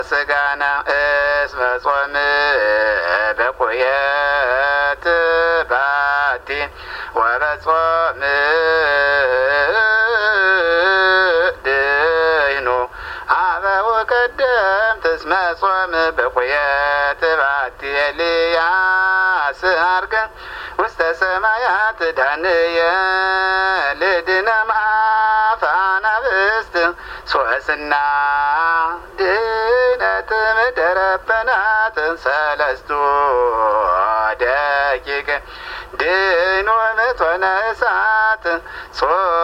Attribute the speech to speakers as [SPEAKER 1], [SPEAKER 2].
[SPEAKER 1] ስጋና እስመ ጾም በቆየት ባቲ ወበጾም ድይኑ አበው ቀደምት እስመ ጾም በቆየት ባቲ ኤልያስ አርገ ውስተ ሰማያት ዳንኤል ድነም አፈ አናብስት ሶስና ድነት ምድረበናት ሰለስቱ ደቂቅ ድኖ ምቶነ እሳት